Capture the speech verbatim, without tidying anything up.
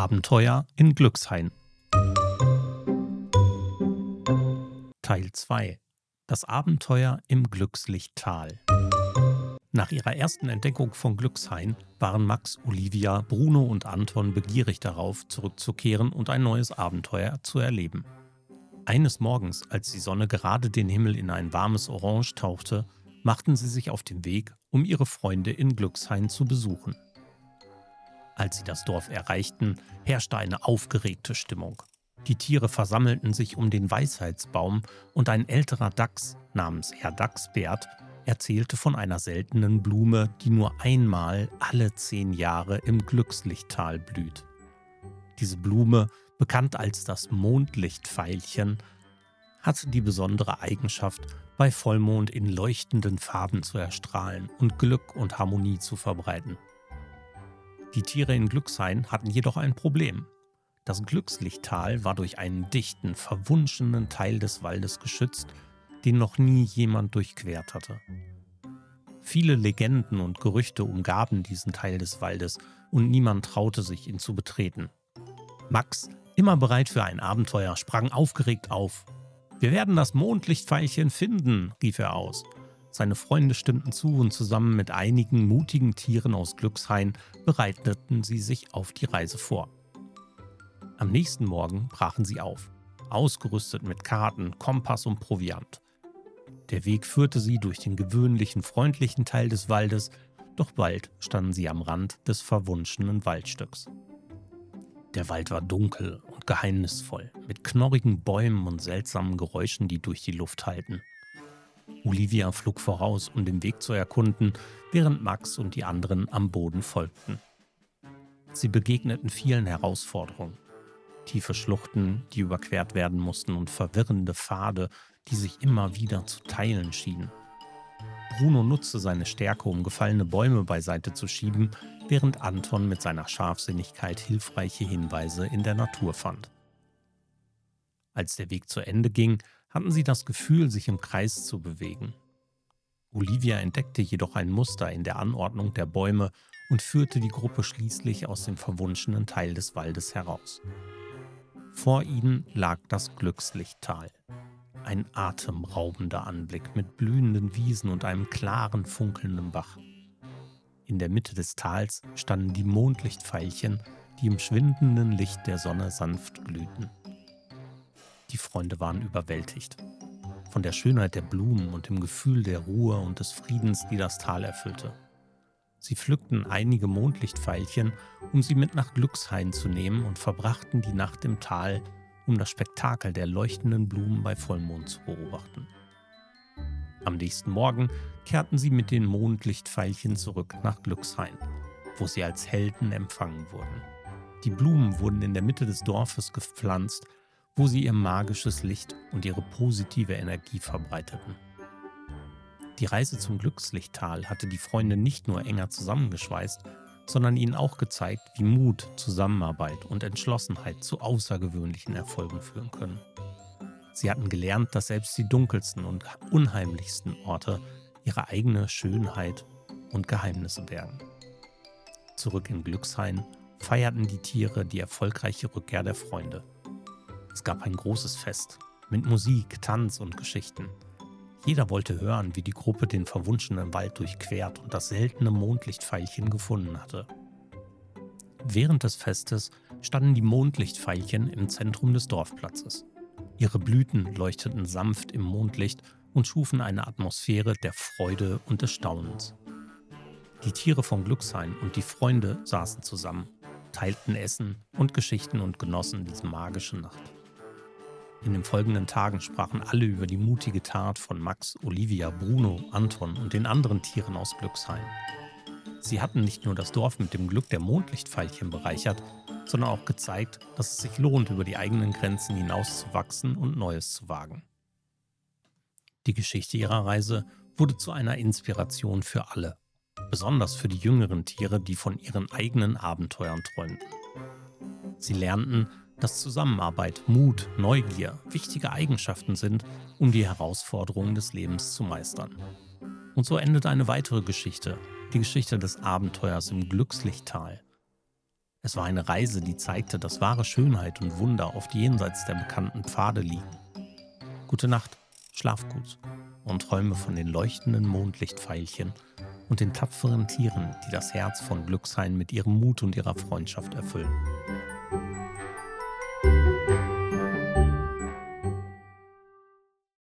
Abenteuer in Glückshain. Teil zwei. Das Abenteuer im Glückslichttal. Nach ihrer ersten Entdeckung von Glückshain waren Max, Olivia, Bruno und Anton begierig darauf, zurückzukehren und ein neues Abenteuer zu erleben. Eines Morgens, als die Sonne gerade den Himmel in ein warmes Orange tauchte, machten sie sich auf den Weg, um ihre Freunde in Glückshain zu besuchen. Als sie das Dorf erreichten, herrschte eine aufgeregte Stimmung. Die Tiere versammelten sich um den Weisheitsbaum und ein älterer Dachs namens Herr Dachsbert erzählte von einer seltenen Blume, die nur einmal alle zehn Jahre im Glückslichttal blüht. Diese Blume, bekannt als das Mondlichtveilchen, hatte die besondere Eigenschaft, bei Vollmond in leuchtenden Farben zu erstrahlen und Glück und Harmonie zu verbreiten. Die Tiere in Glückshain hatten jedoch ein Problem. Das Glückslichttal war durch einen dichten, verwunschenen Teil des Waldes geschützt, den noch nie jemand durchquert hatte. Viele Legenden und Gerüchte umgaben diesen Teil des Waldes und niemand traute sich, ihn zu betreten. Max, immer bereit für ein Abenteuer, sprang aufgeregt auf. »Wir werden das Mondlichtveilchen finden«, rief er aus. Seine Freunde stimmten zu und zusammen mit einigen mutigen Tieren aus Glückshain bereiteten sie sich auf die Reise vor. Am nächsten Morgen brachen sie auf, ausgerüstet mit Karten, Kompass und Proviant. Der Weg führte sie durch den gewöhnlichen, freundlichen Teil des Waldes, doch bald standen sie am Rand des verwunschenen Waldstücks. Der Wald war dunkel und geheimnisvoll, mit knorrigen Bäumen und seltsamen Geräuschen, die durch die Luft hallten. Olivia flog voraus, um den Weg zu erkunden, während Max und die anderen am Boden folgten. Sie begegneten vielen Herausforderungen. Tiefe Schluchten, die überquert werden mussten, und verwirrende Pfade, die sich immer wieder zu teilen schienen. Bruno nutzte seine Stärke, um gefallene Bäume beiseite zu schieben, während Anton mit seiner Scharfsinnigkeit hilfreiche Hinweise in der Natur fand. Als der Weg zu Ende ging, hatten sie das Gefühl, sich im Kreis zu bewegen. Olivia entdeckte jedoch ein Muster in der Anordnung der Bäume und führte die Gruppe schließlich aus dem verwunschenen Teil des Waldes heraus. Vor ihnen lag das Glückslichttal. Ein atemraubender Anblick mit blühenden Wiesen und einem klaren, funkelnden Bach. In der Mitte des Tals standen die Mondlichtveilchen, die im schwindenden Licht der Sonne sanft glühten. Die Freunde waren überwältigt von der Schönheit der Blumen und dem Gefühl der Ruhe und des Friedens, die das Tal erfüllte. Sie pflückten einige Mondlichtveilchen, um sie mit nach Glückshain zu nehmen, und verbrachten die Nacht im Tal, um das Spektakel der leuchtenden Blumen bei Vollmond zu beobachten. Am nächsten Morgen kehrten sie mit den Mondlichtveilchen zurück nach Glückshain, wo sie als Helden empfangen wurden. Die Blumen wurden in der Mitte des Dorfes gepflanzt, wo sie ihr magisches Licht und ihre positive Energie verbreiteten. Die Reise zum Glückslichttal hatte die Freunde nicht nur enger zusammengeschweißt, sondern ihnen auch gezeigt, wie Mut, Zusammenarbeit und Entschlossenheit zu außergewöhnlichen Erfolgen führen können. Sie hatten gelernt, dass selbst die dunkelsten und unheimlichsten Orte ihre eigene Schönheit und Geheimnisse bergen. Zurück in Glückshain feierten die Tiere die erfolgreiche Rückkehr der Freunde. Es gab ein großes Fest mit Musik, Tanz und Geschichten. Jeder wollte hören, wie die Gruppe den verwunschenen Wald durchquert und das seltene Mondlichtveilchen gefunden hatte. Während des Festes standen die Mondlichtveilchen im Zentrum des Dorfplatzes. Ihre Blüten leuchteten sanft im Mondlicht und schufen eine Atmosphäre der Freude und des Staunens. Die Tiere von Glückshain und die Freunde saßen zusammen, teilten Essen und Geschichten und genossen diese magische Nacht. In den folgenden Tagen sprachen alle über die mutige Tat von Max, Olivia, Bruno, Anton und den anderen Tieren aus Glückshain. Sie hatten nicht nur das Dorf mit dem Glück der Mondlichtveilchen bereichert, sondern auch gezeigt, dass es sich lohnt, über die eigenen Grenzen hinauszuwachsen und Neues zu wagen. Die Geschichte ihrer Reise wurde zu einer Inspiration für alle, besonders für die jüngeren Tiere, die von ihren eigenen Abenteuern träumten. Sie lernten, dass Zusammenarbeit, Mut, Neugier wichtige Eigenschaften sind, um die Herausforderungen des Lebens zu meistern. Und so endet eine weitere Geschichte, die Geschichte des Abenteuers im Glückslichttal. Es war eine Reise, die zeigte, dass wahre Schönheit und Wunder oft jenseits der bekannten Pfade liegen. Gute Nacht, schlaf gut und träume von den leuchtenden Mondlichtpfeilchen und den tapferen Tieren, die das Herz von Glückshain mit ihrem Mut und ihrer Freundschaft erfüllen.